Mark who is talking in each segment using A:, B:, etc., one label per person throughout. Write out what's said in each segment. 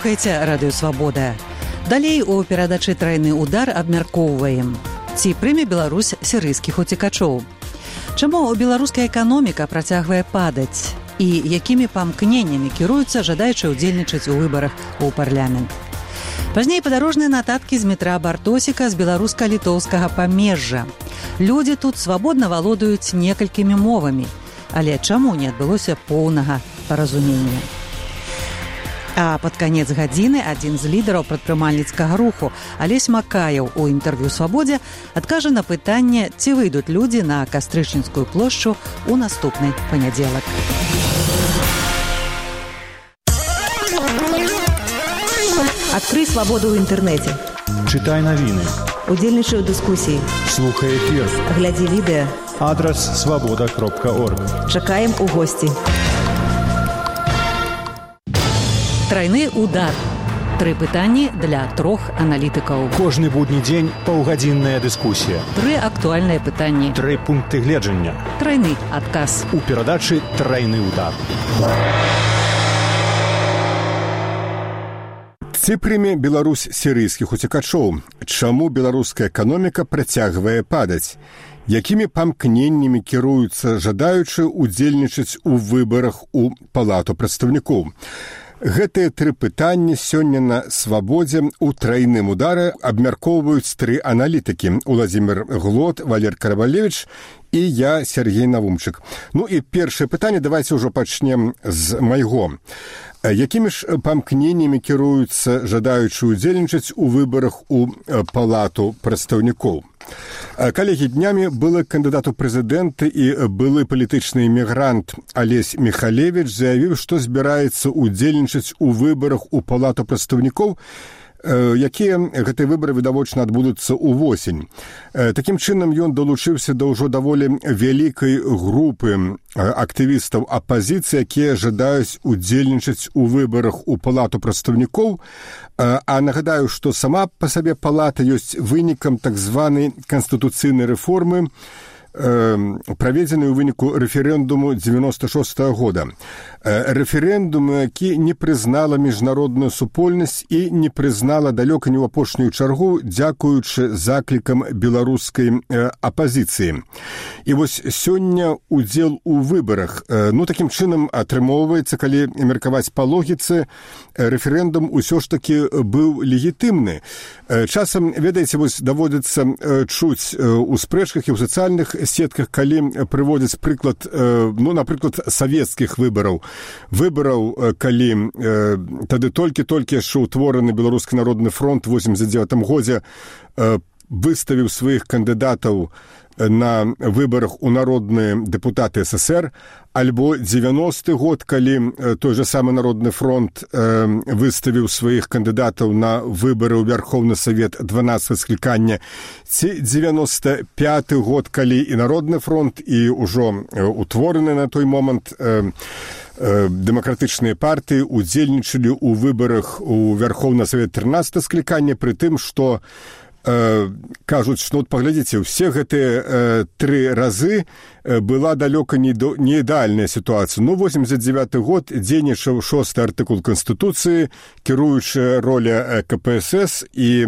A: Слухайце Радыё Свабода. Далей у перадачы «Трайны удар» абмяркоўваем. Ці прыме Беларусь сірыйскіх уцекачоў? Чаму беларуская эканоміка працягвае падаць? І якімі памкненнямі кіруюцца жадаючы ўдзельнічаць у выбарах у парламент? Пазней падарожныя нататкі з метра Бартосіка з беларуска-літоўскага памежжа. Людзі тут свабодна валодаюць некалькімі мовамі. Але чаму не адбылося поўнага паразумення? А пад канец гадзіны адзін з лідараў прадпрымальніцкага руху Алесь Макаеў у інтэрв'ю «Свабодзе» адкажа на пытанне, ці выйдуць людзі на Кастрычніцкую плошчу ў наступны панядзелак.
B: Адкрый свабоду ў інтэрнэце.
C: Чытай навіны.
B: Удзельнічай у дыскусіі.
C: Слухай эфір.
B: Глядзі відэа.
C: Адрас свабода.орг.
B: Чакаем у госці.
A: Трайны удар. 3 пытанні для 3 аналітыкаў.
C: Кожны будні дзень паўгадзінная дыскусія.
A: 3 актуальныя пытанні.
C: 3 пункты гледжання.
A: Трайны адказ.
C: У перадачы «Трайны удар». Ці прыме Беларусь сірыйскіх уцекачоў? Чаму беларуская эканоміка працягвае падаць? Якімі памкненнямі кіруюцца жадаючы ўдзельнічаць у выбарах у Палату прадстаўнікоў? Гэтыя 3 пытанні сёння на «Свабодзе» у «Трайным ударе» абмяркоўваюць 3 аналітыкі: Уладзімір Глот, Валер Каравалевіч і я, Сергей Навумчык. Ну і першае пытанне давайце ўжо пачнем з майго. Якімі ж памкненнямі кіруюцца жадаючы ўдзельнічаць у выбарах у Палату прадстаўнікоў? Калегі, днямі былы кандыдат у прэзідэнты і былы палітычны эмігрант Алесь Михалевіч заявіў, што збіраецца ўдзельнічаць у выбарах у Палату прадстаўнікоў, якія гэтыя выбары відавочна адбудуцца ўвосень. Такім чынам ён далучыўся да ўжо даволі вялікай групы актывістаў апазіцыі, якія жадаюць удзельнічаць у выбарах у Палату прадстаўнікоў. А нагадаю, што сама па сабе палата ёсць вынікам так званай канстытуцыйнай рэформы, праведзены ў выніку рэферэндуму 96-го года. Рэферэндум, які не прызнала міжнародную супольнасць і не прызнала далёка не ў апошнюю чаргу, дзякуючы заклікам беларускай апазіцыі. І вось сёння удзел у выбарах. Такім чынам атрымоўваецца, калі меркаваць па логіцы, рэферэндум усё ж такі быў легітымны. Часам, ведаеце, вось даводзіцца чуць у спрэчках і ў сацыяльных сетках, калі прыводзяць прыклад, напрыклад, савецкіх выбараў, калі тады толькі яшчэ ўтвораны Беларускі народны фронт у 89 годзе выставіў сваіх кандыдатаў на выбарах у народныя дэпутаты СССР, альбо 90-й год, калі той же самы Народны фронт выставіў сваіх кандыдатаў на выбары ў Вярхоўны Савет 12 склікання, ці 95-й год, калі і Народны фронт, і ўжо утвораны на той момант дэмакратычныя партыі удзельнічалі ў выбарах у Вярхоўны Савет 13 склікання, пры тым, што кажуць, што паглядзіце, усе гэтыя 3 разы была далёка не ідэальная сітуацыя. 89 год дзейнічаў 6-й артыкул Канстытуцыі, кіруючая роля КПСС і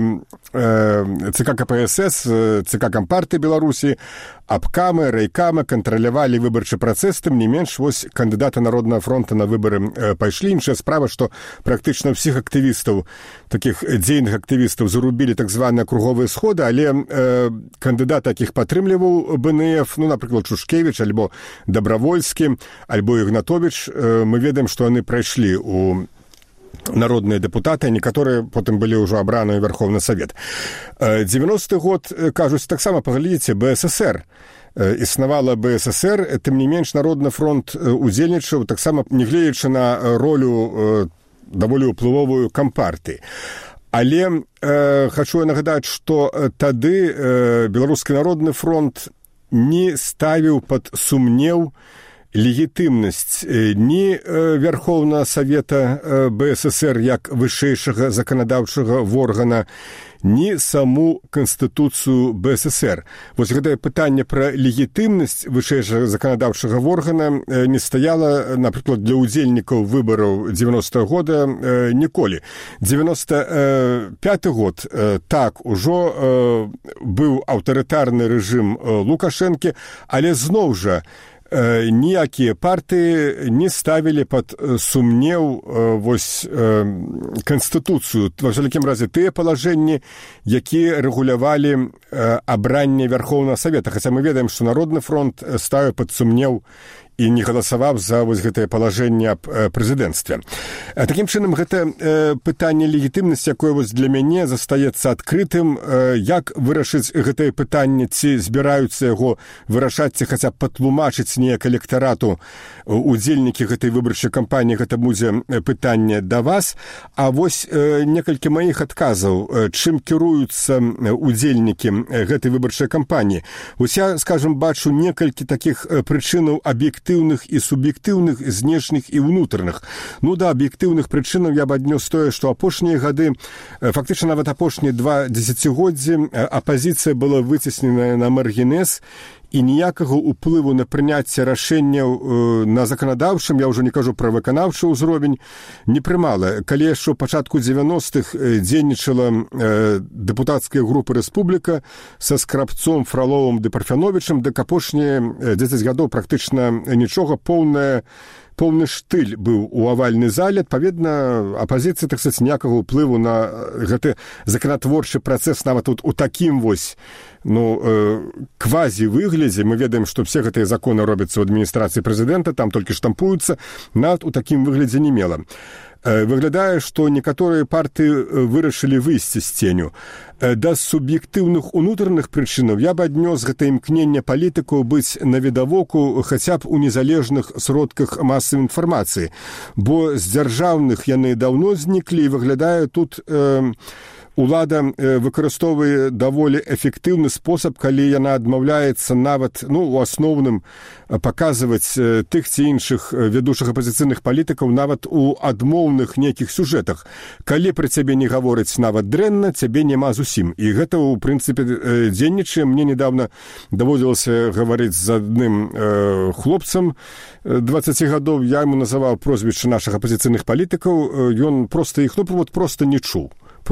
C: ЦК КПСС, ЦК Кампартыі Беларусі, абкамы, райкамы кантралявалі выбарчы працэс, тым не менш, вось кандыдаты Народнага фронта на выбары пайшлі. Іншая справа, што практычна ўсіх актывістаў, такіх дзейных актывістаў, зарубілі так званыя круговыя сходы, але кандыдат, якіх падтрымліваў БНФ, напрыклад, Шушкевіч, альбо Дабравольскі, альбо Ігнатовіч, мы ведаем, што яны прайшлі у народныя дэпутаты, некаторыя потым былі ўжо абраныя ў Вярхоўны Савет. 90-й год, кажуць, таксама паглядзіце, БССР. Існавала БССР, тым не менш Народны фронт удзельнічаў, таксама нягледзячы на ролю даволі ўплывовую Кампартыі. Але хачу нагадаць, што тады Беларускі народны фронт не ставіў пад сумнеў легітымнасць ні Верховнага Савета БССР як вышэйшага заканадаўчага органа, ні саму Канстытуцыю БССР. Вось гэтае пытанне пра легітымнасць вышэйшага заканадаўчага органа не стаяла, напрыклад, для удзельнікаў выбараў 90-го года ніколі. 95-й год, так, ужо быў аўтарытарны рэжым Лукашэнкі, але зноў жа ніякія партыі не ставілі пад сумнеў вось Канстытуцыю, ва ўсякім разе тыя палажэнні, якія рэгулявалі абранне Верховнага Савета. Хаця мы ведаем, што Народны фронт ставіў пад сумнеў і не галасаваў за вось гэтае палажэнне аб прэзідэнцтве. Такім чынам, гэта пытанне легітымнасці, якое вось для мяне застаецца адкрытым, як вырашыць гэтае пытанне, ці збіраюцца яго вырашаць, ці хаця б патлумачыць неяк электарату удзельнікі гэтай выбарчай кампаніі, гэта будзе пытанне да вас. А вось некалькі маіх адказаў, чым кіруюцца удзельнікі гэтай выбарчай кампаніі. Вось я, скажам, бачу некалькі такіх прычынаў аб'ектыўных і суб'ектыўных, знешніх і ўнутраных. Ну да, аб'ектыўных прычынаў я б аднёс тое, што апошнія гады, фактычна нават апошнія 2 дзесяцігоддзі, апазіцыя была выцесненая на маргінез, і ніякага ўплыву на прыняцце рашэнняў на заканадаўчым, я ўжо не кажу пра выканаўчы ўзровень, не прымала. Калі яшчэ ў пачатку 90-х дзейнічала дэпутацкая група «Рэспубліка» са Скрабцом, Фроловым ды Парфяновічам, дык апошнія 10 гадоў практычна нічога, поўны штыль быў у авальнай зале. Адпаведна, апазіцыя, так сказаць, ніякага ўплыву на гэты заканатворчы працэс нават у такім вось квазі-выглядзе. Мы ведаем, што все гэтыя законы робяцца ў адміністрацыі прэзідэнта, там толькі штампуюцца, нават у такім выглядзе не мела. Выглядае, што некаторыя партыі вырашылі выйсці з ценю. Да суб'ектыўных унутраных прычынаў я б аднёс гэта імкненне палітыкаў быць навідавоку хаця б у незалежных сродках масавай інфармацыі, бо з дзяржаўных яны даўно зніклі, і выглядае тут улада выкарыстоўвае даволі эфектыўны спосаб, калі яна адмаўляецца нават, у асноўным паказваць тых ці іншых вядучых апазіцыйных палітыкаў нават у адмоўных нейкіх сюжэтах. Калі пра цябе не гавораць нават дрэнна, цябе няма зусім. І гэта, у прынцыпе, дзейнічае. Мне недавно даводзілася гаварыць з адным хлопцам 20 гадоў. Я яму называў прозвішчы нашых апазіцыйных палітыкаў. Ён проста іх, проста не чуў.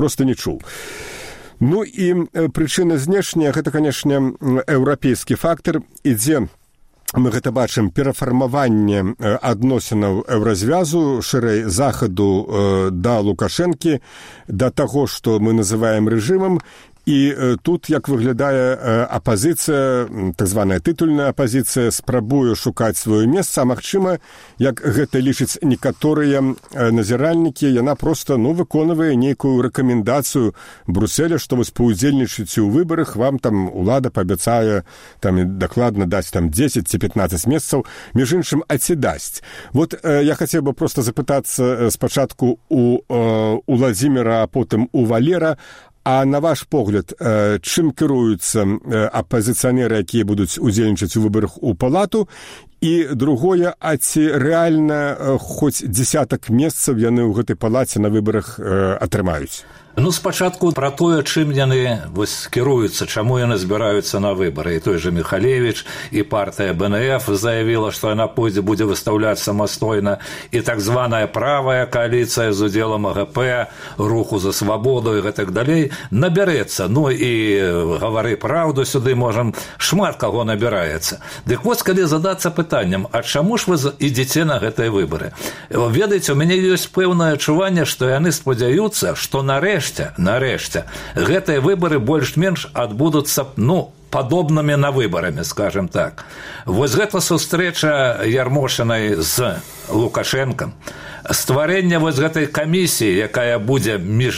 C: Ну і прычына знешняя, гэта, канешне, еўрапейскі фактар, ідзе, мы гэта бачым, перафармаванне адносінаў еўразвязу, шырэй захаду да Лукашэнкі, да таго, што мы называем рэжымам. І тут, як выглядае апазіцыя, так званая тытульная апазіцыя, спрабуе шукаць сваё месца, а магчыма, як гэта лічаць некаторыя назіральнікі, яна проста, выконвае нейкую рэкамендацыю Брюсселя, што вось паўдзельнічаеце ў выбарах, вам там улада паабяцае дакладна даць 10 ці 15 месцаў, між іншым, а ці дасць. Вот я хацеў бы проста запытацца спачатку у Владзіміра, а потым у Валера, а на ваш погляд, чым кіруюцца апазіцыянеры, якія будуць удзельнічаць у выбарах у палату? І другое, а ці рэальна хоць дзесятак месцаў яны ў гэтай палаце на выбарах атрымаюць?
D: Спачатку пра тое, чым яны кіруюцца, чаму яны збіраюцца на выбары. І той же Михалевич, і партыя БНФ заявіла, што яна будзе выстаўляць самастойна, і так званая правая коаліцыя з удзелам АГП, руху за свабоду і гэтак далей набярэцца. І гавары праўду сюды можам, шмат каго набіраецца. Дык вось, калі задацца пытаннем, а чаму ж вы ідзеце на гэтыя выбары? Ведаеце, у мяне ёсць пэўнае адчуванне, што яны спадзяюцца, што нарэшце гэтыя выбары больш-менш адбудуцца, падобнымі на выбарамі, скажем так. Вось гэта сустрэча Ярмошынай з Лукашэнкам, стварэнне вось гэтай камісіі, якая будзе,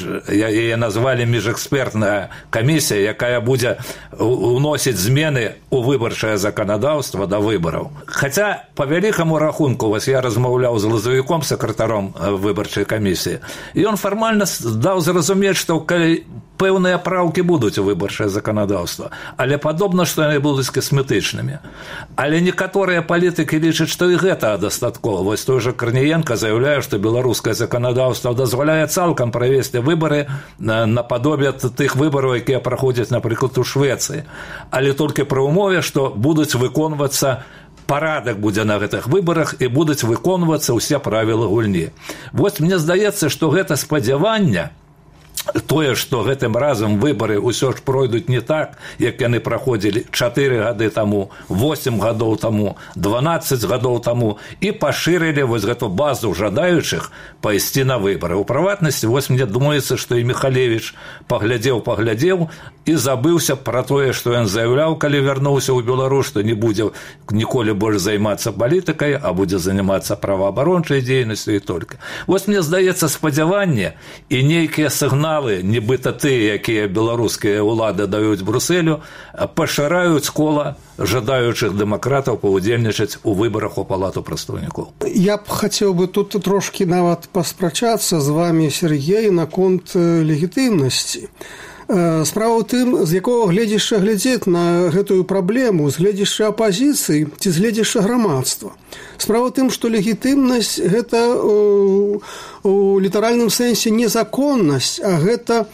D: яе назвалі міжэкспертная камісія, якая будзе уносіць змены ў выбарчае заканадаўства да выбараў. Хаця, па вялікаму рахунку, вось я размаўляў з Лазавіком, сакратаром выбарчай камісіі, і ён фармальна даў зразумець, што калі пэўныя праўкі будуць у выбарчае заканадаўства, але падобна, што яны будуць касметычнымі. Але некаторыя палітыкі лічаць, што і гэта дастаткова. Вось той жа Карніенка заяўляе, што беларускае заканадаўства дазваляе цалкам правесці выбары нападобе тых выбараў, якія праходзяць, напрыклад, у Швецыі, але толькі пры ўмове, што будуць выконвацца парадак будзе на гэтых выбарах і будуць выконвацца ўсе правілы гульні. Вось мне здаецца, што гэта спадзяванне, тое, што гэтым разам выбары ўсё ж пройдуць не так, як яны праходзілі 4 гады таму, 8 гадоў таму, 12 гадоў таму, і пашырылі вось гэту базу жадаючых пайсці на выбары. У прыватнасці, вось мне думаецца, што і Михалевич паглядзеў і забыўся пра тое, што ён заяўляў, калі вярнуўся ў Беларусь, што не будзе ніколі больш займацца палітыкай, а будзе займацца праваабарончай дзейнасцю і толькі. Вось мне здаецца, спадзяванне і нейкія сігналы, нібыта тыя, якія беларускія ўлады даюць Брусэлю, пашыраюць кола жадаючых дэмакратаў паўдзельнічаць у выбарах у Палату прадстаўнікоў.
E: Я б хацеў бы тут трошкі нават паспрачацца з вамі, Сергей, наконт легітымнасці. Справа ў тым, з якога гледзяшча глядзець на гэтую праблему, з гледзяшча апазіцыі ці з гледзяшча грамадства. Справа ў тым, што легітымнасць – гэта у літаральным сэнсе не законнасць, а гэта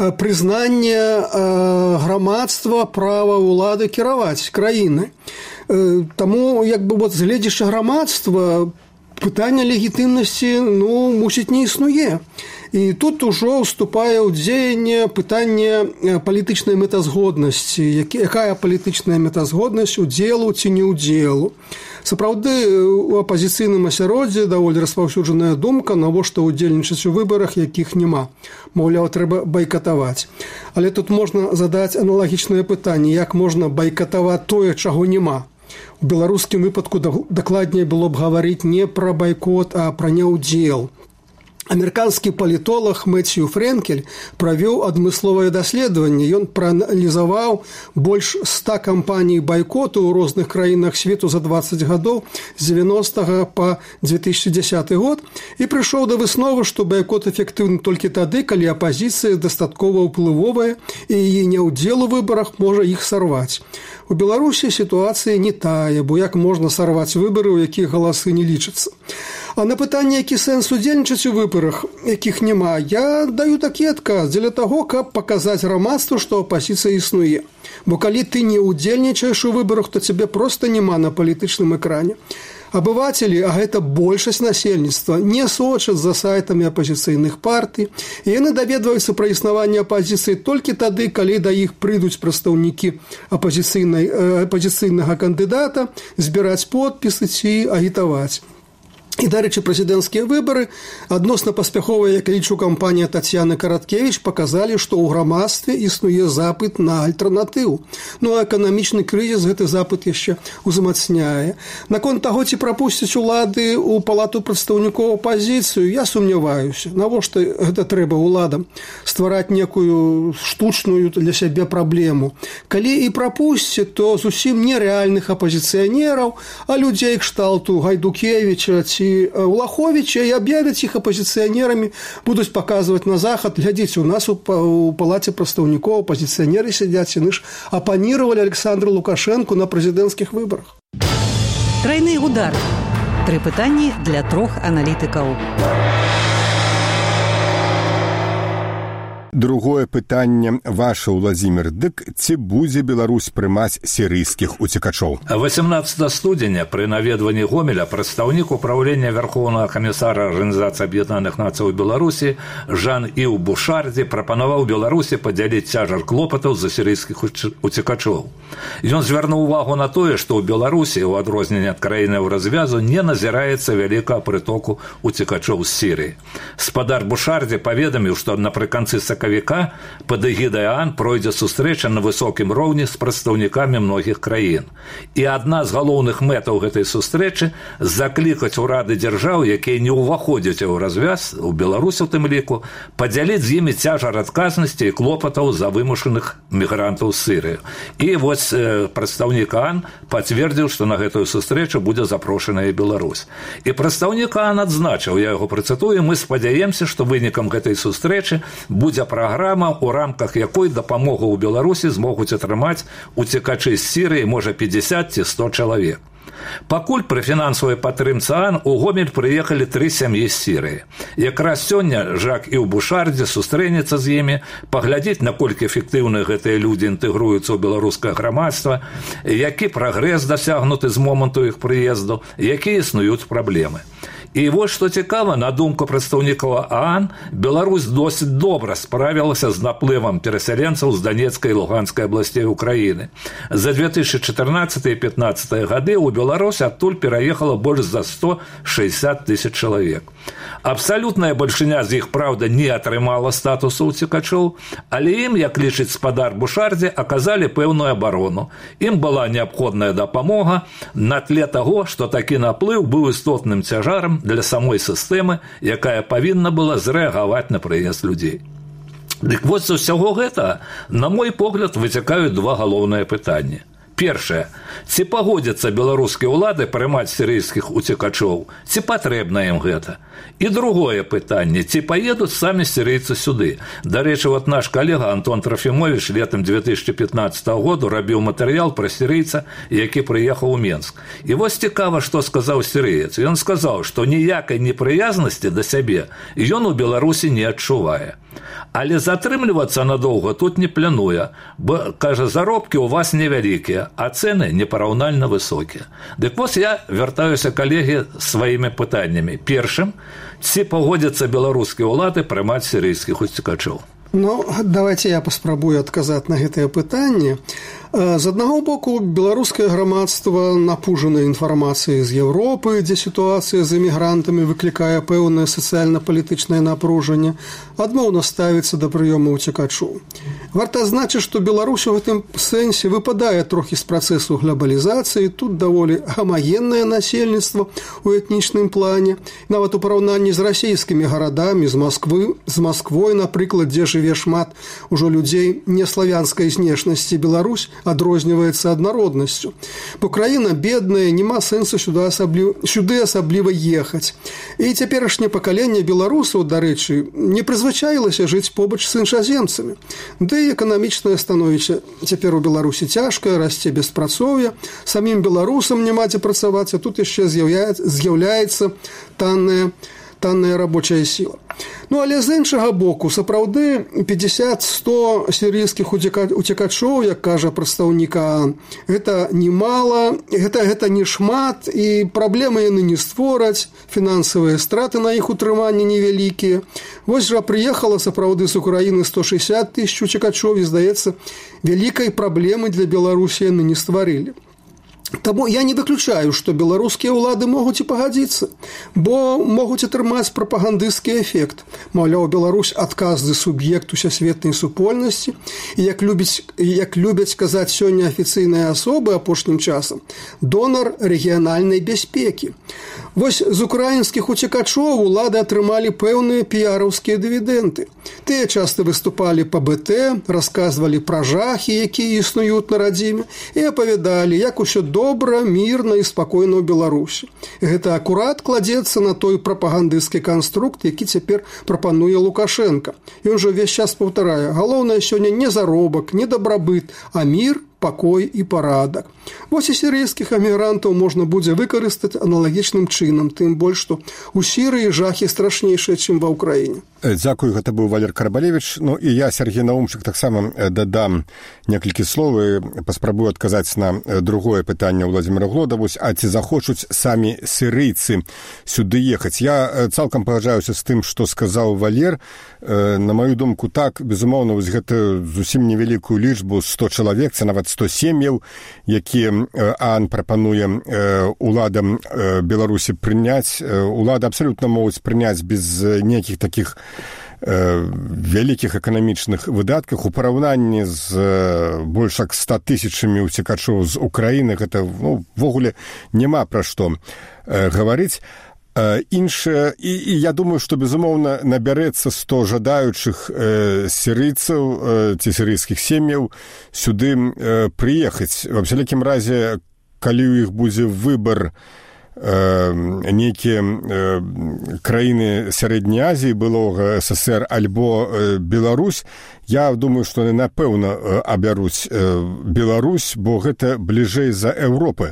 E: прызнанне грамадства права ўлады кіраваць краінай. Таму, як бы, з гледзяшча грамадства пытанне легітымнасці, мусіць, не існуе. І тут ужо ўступае ў дзеянне пытанне палітычнай мэтазгоднасці. Якая палітычная мэтазгоднасць удзелу ці не удзелу? Сапраўды, у апазіцыйным асяроддзі даволі распаўсюджаная думка, навошта удзельнічаць у выбарах, якіх няма. Маўляў, трэба байкатаваць. Але тут можна задаць аналагічнае пытанне, як можна байкатаваць тое, чаго няма. У беларускім выпадку дакладней было б гаварыць не пра байкот, а пра няўдзел. Амерыканскі палітолог Мэцью Фрэнкель правёў адмысловае даследаванне. Ён прааналізаваў больш 100 кампаній байкоту ў розных краінах свету за 20 гадоў з 90-го па 2010 год і прыйшоў да высновы, што байкот эфектыўны толькі тады, калі апазіцыя дастаткова ўплывовая і яе няўдзел у выбарах можа іх сарваць. У Беларусі сітуацыя не тая, бо як можна сарваць выбары, у якіх галасы не лічацца. А на пытанне, які сэнс удзельнічаць у выбарах, якіх няма, я даю такі адказ дзеля таго, каб паказаць грамадству, што апазіцыя існуе. Бо калі ты не удзельнічаеш у выбарах, то цябе проста няма на палітычным экране. Абывацелі, а гэта большасць насельніцтва, не сочаць за сайтамі апазіцыйных партый, і яны даведваюцца пра існаванне апазіцыі толькі тады, калі да іх прыйдуць прадстаўнікі апазіцыйнага кандыдата збіраць подпісы ці агітаваць. І, дарэчы, прэзідэнцкія выбары, адносна паспяховая, як лічу, кампанія Тацьяны Караткевіч паказалі, што ў грамадстве існуе запыт на альтэрнатыву. А эканамічны крызіс гэты запыт яшчэ узмацняе. Наконт таго, ці прапусцяць улады ў Палату прадстаўнікоў апазіцыю, я сумняваюся. Навошта гэта трэба уладам? Ствараць некую штучную для сябе праблему. Калі і прапусцяць, то зусім нерэальных апазіцыянераў, а людзей кшталту Гайдукевіча ці Улаховіча і аб'явяць іх апазіцыянерамі, будуць паказваць на захад. Глядзіце, у нас у Палаце прадстаўнікоў апазіцыянеры сядзяць, яны ж апанировали Александру Лукашенку на прэзідэнцкіх выбарах.
A: Тройны удар. 3 пытанні для 3 аналітыкаў.
C: Другое пытанне ваше, Владзімір. Дык ці будзе Беларусь прымаць сірыйскіх уцекачоў?
D: 18 студзеня пры наведванні Гомеля прадстаўнік управлення Вярхоўнага камісара Арганізацыі Аб'яднаных Нацый у Беларусі Жан-Іў Бушардзі прапанаваў Беларусі падзяліць цяжар клопатаў за сірыйскіх уцекачоў. Ён звярнуў увагу на тое, што ў Беларусі, у адрозненне ад краіны ў развязу, не назіраецца вялікага прытоку уцекачоў з Сірыі. Спадар Бушардзі паведаміў, што напрыканцы сакавіка пад эгідай ААН пройдзе сустрэча на высокім роўні з прадстаўнікамі многіх краін. І адна з галоўных мэтаў гэтай сустрэчы – заклікаць урады дзяржаў, якія не ўваходзяць у развяз, у Беларусі у тым ліку, падзяліць з імі цяжар адказнасці і клопатаў за вымушаных мігрантаў з Сірыі. І вось прадстаўнік ААН пацвердзіў, што на гэтую сустрэчу будзе запрошаная Беларусь. І прадстаўнік ААН адзначыў, я яго працытую, мы спадзяемся, што вынікам гэтай сустрэчы будзе праграма, у рамках якой дапамогу ў Беларусі змогуць атрымаць уцекачы з Сірыі, можа, 50 ці 100 чалавек. Пакуль пры фінансавай падтрымцы ААН у Гомель прыехалі 3 сям'і з Сірыі. Якраз сёння Жак і ў Бушардзе сустрэнецца з імі, паглядзець, наколькі эфектыўна гэтыя людзі інтэгруюцца ў беларускае грамадства, які прагрэс дасягнуты з моманту іх прыезду, якія існуюць праблемы. І вось што цікава, на думку прадстаўнікаў ААН, Беларусь досыць добра справілася з наплывам перасяленцаў з Донецкай і Луганскай абласцей Украіны. За 2014 і 2015 гады ў Беларусь адтуль пераехала больш за 160 тысяч чалавек. Абсалютная бальшыня з іх, праўда, не атрымала статусу ўцекачоў, але ім, як лічыць спадар Бушардзе, аказалі пэўную абарону. Ім была неабходная дапамога на тле таго, што такі наплыў быў істотным цяжарам для самой сістэмы, якая павінна была зрэагаваць на прыезд людзей. Дык вось з усяго гэтага, на мой погляд, выцякаюць два галоўныя пытанні. Першае, ці пагодзяцца беларускія ўлады прымаць сірыйскіх уцекачоў, ці патрэбна ім гэта? І другое пытанне, ці паедуць самі сірыйцы сюды? Дарэчы, вот наш калега Антон Трофімович летом 2015 году рабіў матэрыял пра сірыйца, які прыехаў у Менск. І вось цікава, што сказаў сірыец. Ён сказаў, што ніякай непрыязнасці да сябе ён у Беларусі не адчувае. Але затрымлівацца надоўга тут не плануе, бо, кажа, заробкі ў вас невялікія, а цэны непараўнальна высокія. Дык вось я вяртаюся, калегі, сваімі пытаннямі. Першым, ці пагодзяцца беларускія ўлады прымаць сірыйскіх уцекачоў?
E: Ну, давайте я паспрабую адказаць на гэтае пытанне. З аднаго боку, беларускае грамадства напужана інфармацыяй з Еўропы, дзе сітуацыя з эмігрантамі выклікае пэўнае сацыяльна-палітычнае напружанне, адмоўна ставіцца да прыёму ўцекачоў. Варта адзначыць, што Беларусь у гэтым сэнсе выпадае трохі з працэсу глобалізацыі, тут даволі гамагеннае насельніцтва ў этнічным плане, нават у параўнанні з расійскімі гарадамі, з Масквой, напрыклад, дзе жыве шмат ужо людзей неславянскай знешнасці. Беларусь адрозніваецца аднароднасцю. Бо краіна бедная, няма сэнсу сюды асабліва ехаць. І цяперашняе пакаленне беларусаў, дарэчы, не прызвычаілася жыць побач з іншаземцамі. Ды і эканамічнае становішча цяпер у Беларусі цяжкае, расце беспрацоўе, самім беларусам няма дзе працаваць, а тут яшчэ з'яўляецца танная рабочая сіла. Ну, але з іншага боку, сапраўды 50-100 сірыйскіх уцекачоў, як кажа прадстаўнік ААН, гэта немала, гэта не шмат, і праблемы яны не створаць, фінансавыя страты на іх утрыманне невялікія. Вось жа прыехала сапраўды з Украіны 160 тысяч уцекачоў, і, здаецца, вялікай праблемы для Беларусі яны не стварылі. Таму я не выключаю, што беларускія ўлады могуць і пагадзіцца, бо могуць атрымаць прапагандысцкі эфект. Маўляў, Беларусь адказны суб'ект усесветнай супольнасці, і як любяць казаць сёння афіцыйныя асобы апошнім часам, донар рэгіянальнай бяспекі. Вось з украінскіх уцекачоў улады атрымалі пэўныя піяраўскія дывідэнды. Тыя часта выступалі па БТ, расказвалі пра жахі, якія існуюць на радзіме, і апавядалі, як усё добра, мірна і спакойна ў Беларусі. Гэта акурат кладзецца на той прапагандысцкі канструкт, які цяпер прапануе Лукашенко. Ён жа ўвесь час паўтарае: галоўнае сёння не заробак, не дабрабыт, а мір, пакой і парадак. Вось і сірыйскіх эмігрантаў можна будзе выкарыстаць аналагічным чынам, тым больш, што ў Сірыі жахі страшнейшыя, чым ва ўкраіне.
C: Дзякую, гэта быў Валер Карабалевіч. Ну і я, Сергей Наумчык, таксама дадам некалькі слоў і паспрабую адказаць на другое пытанне Владзіміра Глода. А ці захочуць самі сірыйцы сюды ехаць? Я цалкам пагаджаюся з тым, што сказаў Валер. На маю думку, так, безумоўна, вось гэта зусім невялікую лічбу 100 чалавек, це нават 100 сем'яў, якія ААН прапануе уладам Беларусі прыняць. Улады абсалютна могуць прыняць без нейкіх такіх вялікіх эканамічных выдатках. У параўнанні з больш як 100 тысячамі уцекачоў з Украіны гэта, ввогуле няма пра што гаварыць. Іншае, і я думаю, што, безумоўна, набярэцца 100 жадаючых сірыйцаў ці сірыйскіх сем'яў сюды прыехаць. Ва ўсялякім разе, калі ў іх будзе выбар нейкія краіны сярэдняй Азіі, былога СССР альбо Беларусь, я думаю, што яны, напэўна, абяруць Беларусь, бо гэта бліжэй да Еўропы,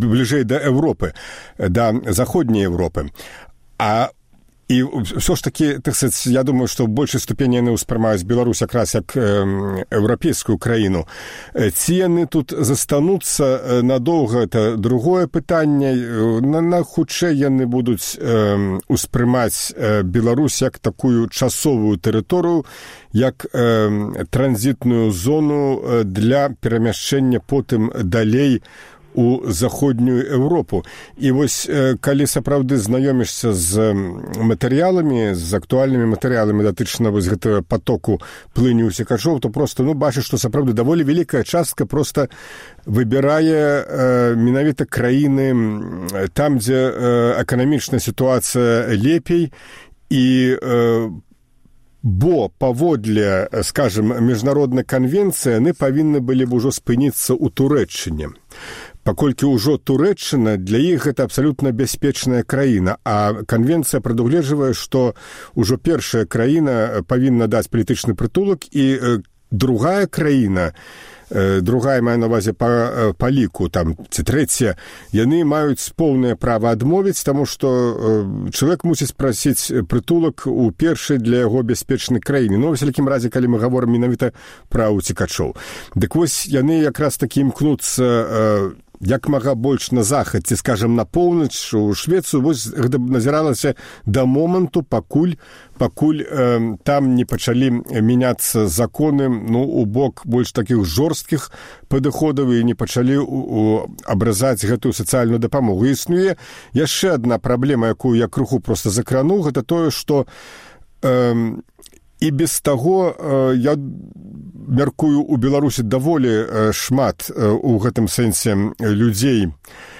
C: да заходняй Еўропы. І ўсё ж такі, так сказаць, я думаю, што ў большай ступені яны ўспрымаюць Беларусь якраз як еўрапейскую краіну. Ці яны тут застануцца надоўга, это другое пытанне. Хутчэй яны будуць успрымаць Беларусь як такую часовую тэрыторыю, як транзітную зону для перамяшчэння потым далей у заходнюю Еўропу. І вось, калі сапраўды знаёмішся з матэрыяламі, з актуальнымі матэрыяламі датычна вось гэтага потоку плыні ўцекачоў, то проста, бачыш, што сапраўды даволі вялікая частка проста выбірае менавіта краіны там, дзе эканамічная сітуацыя лепей, і бо паводле, скажем, міжнароднай канвенцыі яны павінны былі б ужо спыніцца ў Турэччыне. Паколькі ўжо Турэччына для іх гэта абсалютна бяспечная краіна, а канвенцыя прадугледжвае, што ўжо першая краіна павінна даць палітычны прытулак, і другая краіна, другая, маю на ўвазе па ліку, там, ці трэцяя, яны маюць поўнае права адмовіць, таму што чалавек мусіць прасіць прытулак у першай для яго бяспечнай краіне. Ва всякім разе, калі мы гаворым менавіта пра ўцекачоў. Дык вось яны якраз такі імкнуцца як мага больш на захад, ці, скажам, на поўнач, у Швецыю. Вось гэта назіралася да моманту, пакуль там не пачалі мяняцца законы, у бок больш такіх жорсткіх падыходаў, і не пачалі абразаць гэтую сацыяльную дапамогу. Існуе яшчэ адна праблема, якую я крыху проста закрану, гэта тое, што і без таго, я мяркую, у Беларусі даволі шмат у гэтым сэнсе людзей,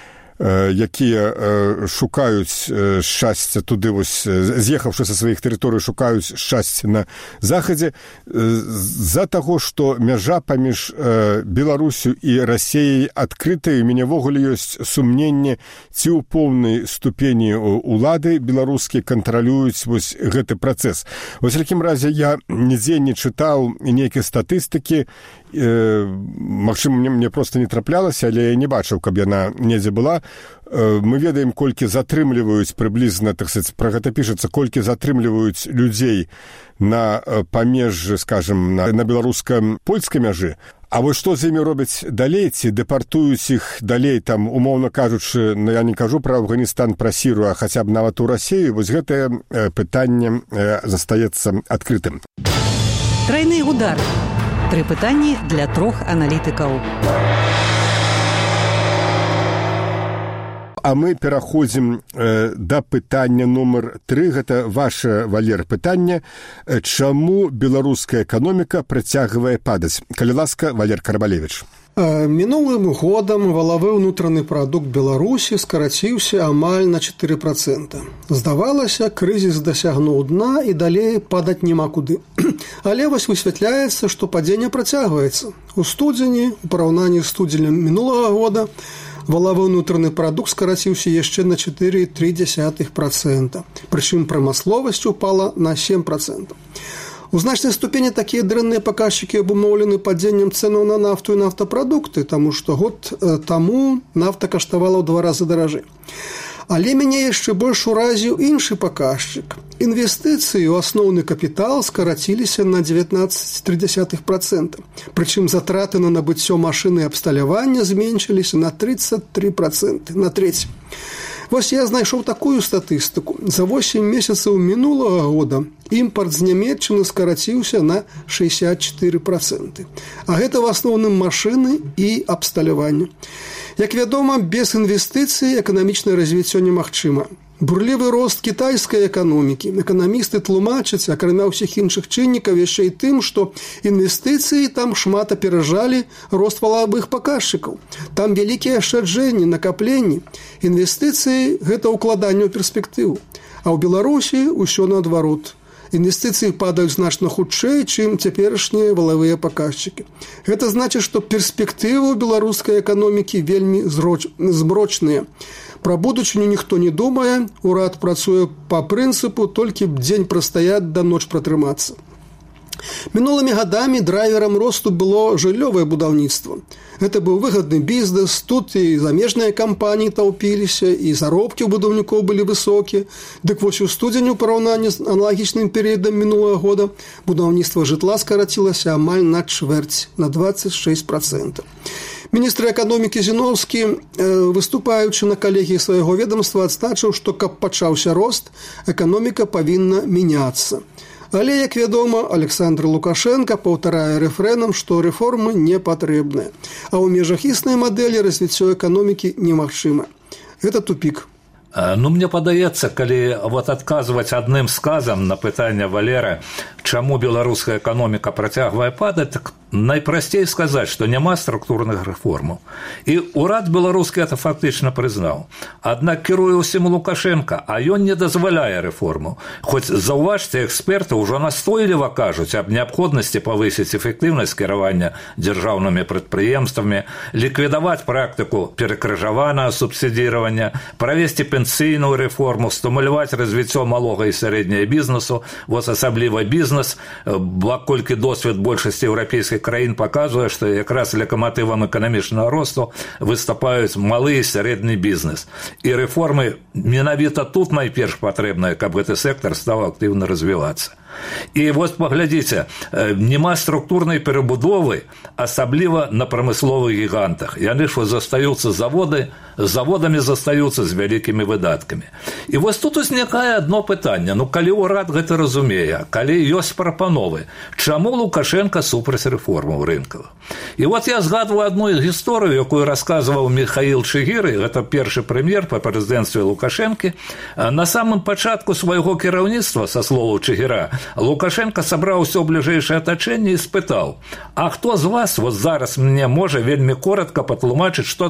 C: якія шукаюць шчасця туды, вось, з'ехаўшы са сваіх тэрыторый, шукаюць шчасця на захадзе, з-за таго, што мяжа паміж Беларусю і Расіяй адкрытая. У мяне ввогуле ёсць сумненне, ці ў поўнай ступені улады беларускія кантралююць вось гэты працэс. Вось, у такім разе, я нідзе не чытаў нейкай статыстыкі, магчыма, мне проста не траплялася, але я не бачыў, каб яна недзе была. Мы ведаем, колькі затрымліваюць прыблізна, так сказаць, пра гэта пішацца, колькі затрымліваюць людзей на памежжы, скажем, на беларуска-польскай мяжы. А вось што з імі робяць далей, ці дэпартуюць іх далей, там, умоўна кажучы, я не кажу пра Афганістан, пра Сірыю, а хаця б нават у Расію, вось гэтае пытанне застаецца адкрытым.
A: Трайны удар. 3 пытанні для 3 аналітыкаў.
C: А мы пераходзім да пытання нумар 3. Гэта ваше, Валер, пытанне. Чаму беларуская эканоміка працягвае падаць? Калі ласка, Валер Карбалевіч.
E: Мінулым годам валавы ўнутраны прадукт Беларусі скараціўся амаль на 4%. Здавалася, крызіс дасягнуў дна і далей падаць няма куды. Але вось высвятляецца, што падзенне працягваецца. У студзені, у параўнанні з студзенем мінулага года, валавы ўнутраны прадукт скараціўся яшчэ на 4,3%. Прычым прамысловасць упала на 7%. У значнай ступені такія дрэнныя паказчыкі абумоўлены падзеннем цэнаў на нафту і нафтапрадукты, таму што год таму нафта каштавала ў 2 разы даражэй. Але мяне яшчэ больш уразіў іншы паказчык. Інвестыцыі ў асноўны капітал скараціліся на 19,3%. Прычым затраты на набыццё машыны і абсталявання зменшыліся на 33%, на трэць. Вось я знайшоў такую статыстыку. За 8 месяцаў мінулага года імпарт з Нямецчыны скараціўся на 64%. А гэта в асноўным машыны і абсталяванне. Як вядома, без інвестыцый эканамічнае развіццё немагчыма. Бурлівы рост кітайскай эканомікі. Эканамісты тлумачаць, акрамя ўсіх іншых чыннікаў, яшчэ і тым, што інвестыцыі там шмат аперажалі рост валавых паказчыкаў. Там вялікія ашчаджэнні, накапленні. Інвестыцыі – гэта ўкладанне ў перспектыву. А ў Беларусі ўсё наадварот. Інвестыцыі падаюць значна хутчэй, чым цяперашнія валавыя паказчыкі. Гэта значыць, што перспектывы ў беларускай эканомікі вельмі змрочныя. Пра будучыню ніхто не думае, урад працуе па прынцыпу толькі б дзень прастаяць да ноч пратрымацца. Мінулымі гадамі драйверам росту было жыллёвае будаўніцтва. Гэта быў выгадны бізнес, тут і замежныя кампаніі таўпіліся, і заробкі ў будаўнікоў былі высокія. Дык вось у студзені ў параўнанні з аналагічным перыядам мінулага года будаўніцтва жытла скарацілася амаль на чвэрць, на 26%. Міністр эканомікі Зіновскі, выступаючы на калегіі свайго ведомства, адзначыў, што каб пачаўся рост, эканоміка павінна мяняцца. Але, як вядома, Александр Лукашенко паўтарае рэфрэнам, што рэформы не патрэбныя, а ў межах існай мадэлі развіццё эканомікі немагчыма. Гэта тупік.
D: Мне падаецца, калі адказваць адным сказам на пытанне Валера, чаму беларуская эканоміка працягвае падаць, так найпрасцей сказаць, што няма структурных рэформаў. І ўрад беларускі это фактычна прызнаў. Аднак кіруе ўсім Лукашенко, а ён не дазваляе рэформаў. Хоць, заўважце, эксперты ўжо настойліва кажуць аб неабходнасці павысіць эфектыўнасць кіравання дзяржаўнымі прадпрыемствамі, ліквідаваць практыку перакрыжаванага субсідіравання, правесці пенсійную рэформу, стымуляваць развіццё малога і сярэдняга бізнесу, асабліва бізнес, колькі досвед большасці еўрапейскіх краін паказвае, што якраз лакаматывам эканамічнага росту выступаюць малы і сярэдні бізнес. І рэформы менавіта тут найперш патрэбныя, каб гэты сектар стаў актыўна развівацца. І вось паглядзіце, няма структурнай перабудовы, асабліва на прамысловых гігантах. Яны ж застаюцца заводамі застаюцца з вялікімі выдаткамі. І вось тут узнікае адно пытанне. Калі ўрад гэта разумее, калі ёсць прапановы, чаму Лукашенко супраць рэформаў рынкавых? І я згадваю адну гісторыю, якую расказваў Михаил Чигиры, гэта першы прэм'ер па прэзідэнцтве Лукашэнкі. На самым пачатку свайго кіраўніцтва, са словаў Чигира, Лукашенко сабраў усё бліжэйшае атачэнне і спытаў: а хто з вас зараз мне можа вельмі коротка патлумачыць, што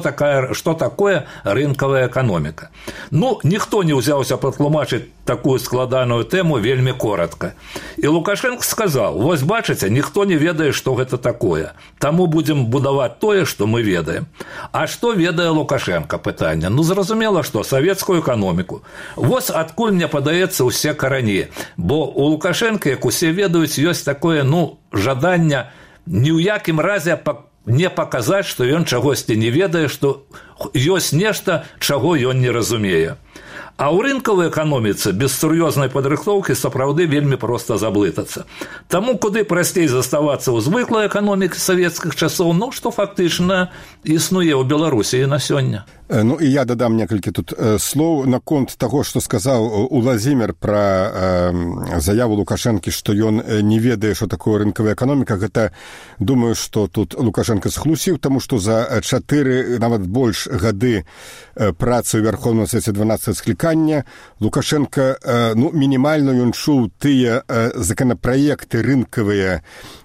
D: такое рынкавая эканоміка? Ніхто не ўзяўся патлумачыць такую складаную тэму вельмі коротка. І Лукашенко сказаў: вось бачыце, ніхто не ведае, што гэта такое. Таму будзем будаваць тое, што мы ведаем. А што ведае Лукашенко? Пытанне. Зразумела, што савецкую эканоміку. Вось адкуль, мне падаецца, усе карані. Бо у Лукашенко, як усе ведаюць, ёсць такое, жаданне ні ў якім разе не паказаць, што ён чагосьці не ведае, што ёсць нешта, чаго ён не разумее. А ў рынкавай эканоміцы без сур'ёзнай падрыхтоўкі сапраўды вельмі проста заблытацца. Таму куды прасцей заставацца ў звыклай эканомікі савецкіх часоў, што фактычна існуе ў Беларусі і на сёння.
C: І я дадам некалькі тут слоў наконт таго, што сказаў Уладзімір пра заяву Лукашэнкі, што ён не ведае, што такое рынкавая эканоміка. Гэта, думаю, што тут Лукашенко схлусіў, таму што за 4, нават больш гады працы ў Вярхоўным Свеце 12 склікання Лукашенко, мінімальна ён чуў тыя законапраекты рынкавыя,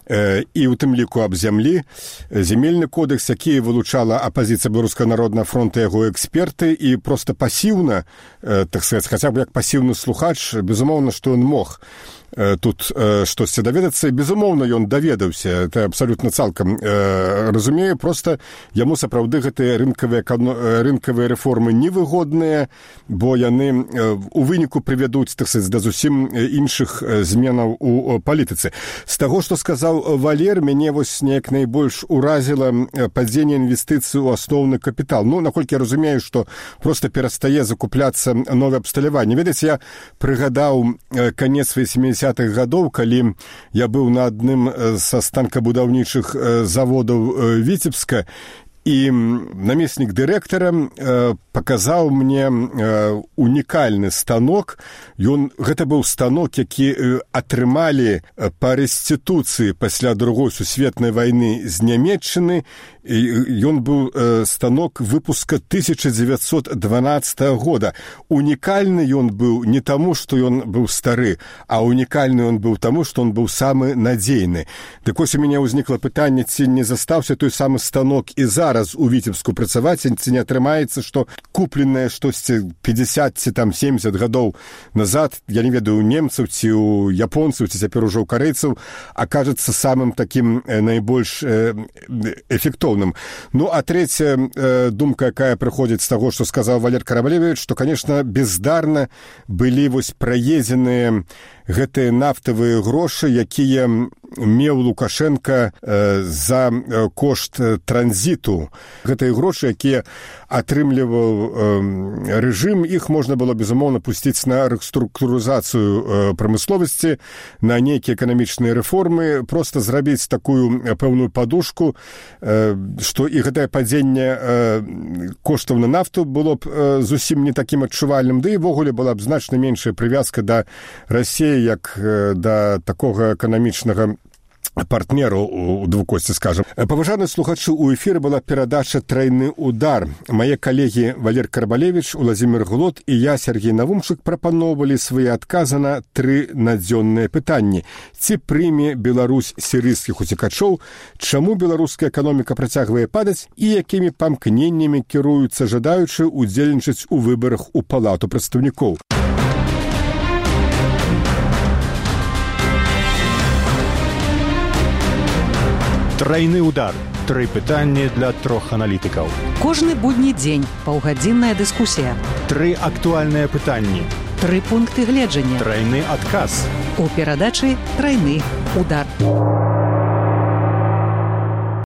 C: і ў тым ліку аб зямлі, земельны кодекс, які вылучала апазіцыя Беларускага народнага фронта, яго эксперты, і проста пасіўна, так сказаць, хаця б як пасіўны слухач, безумоўна, што ён мог тут штосьці даведацца, і безумоўна ён даведаўся, это абсалютна цалкам разумею, проста яму сапраўды гэтыя рынкавыя рэформы невыгодныя, бо яны у выніку прывядуць, так сказаць, да зусім іншых зменаў у палітыцы. З таго, што сказаў Валер, мяне вось неяк найбольш уразіла падзенне інвестыцый у асноўны капітал. Наколькі я разумею, што проста перастае закупляцца новае абсталяванне. Ведаеце, я прыгадаў канец 80-х гадоў, калі я быў на адным са станкабудаўнічых заводаў Віцебска, і намеснік дырэктара паказаў мне унікальны станок. Гэта быў станок, які атрымалі па рэстытуцыі пасля Другой сусветнай вайны з Нямецчыны. Ён быў станок выпуска 1912 года. Унікальны ён быў не таму, што ён быў стары, а унікальны ён быў таму, што ён быў самы надзейны. Дык вось у мяне ўзнікла пытанне, ці не застаўся той самы станок і зараз, зараз у Віцебску працаваць, ці не атрымаецца, што купленае штосьці 50 ці там 70 гадоў назад, я не ведаю, у немцаў ці у японцаў, ці цяпер ужо ў карэйцаў, акажацца самым такім найбольш эфектоўным. Ну, а трэцяя думка, якая прыходзіць з таго, што сказаў Валер Карабалевіч, што, конечно, бездарна былі вось праедзеныя гэтыя нафтавыя грошы, якія меў Лукашенко за кошт транзіту. Гэтыя грошы, якія атрымліваў рэжым, іх можна было, безумоўна, пусціць на рэструктурызацыю прамысловасці, на нейкія эканамічныя рэформы, проста зрабіць такую пэўную падушку, што і гэтае падзенне коштаў на нафту было б зусім не такім адчувальным, ды і ввогуле была б значна меншая прывязка да Расіі, як да такога эканамічнага партнеру у двукосці, скажем. Паважаны слухачы, у эфіры была перадача «Трайны удар». Мае калегі Валер Карабалевіч, Уладзімір Глот і я, Сергей Навумчык, прапаноўвалі свае адказы на 3 надзённыя пытанні. Ці прыме Беларусь сірыйскіх уцекачоў, чаму беларуская эканоміка працягвае падаць і якімі памкненнямі кіруюцца жадаючы удзельнічаць у выбарах у Палату прадстаўнікоў.
F: Трайны удар. 3 пытанні для 3 аналітыкаў.
A: Кожны будні дзень паўгадзінная дыскусія.
F: 3 актуальныя пытанні.
A: 3 пункты гледжання.
F: Трайны адказ.
A: У перадачы «Трайны удар».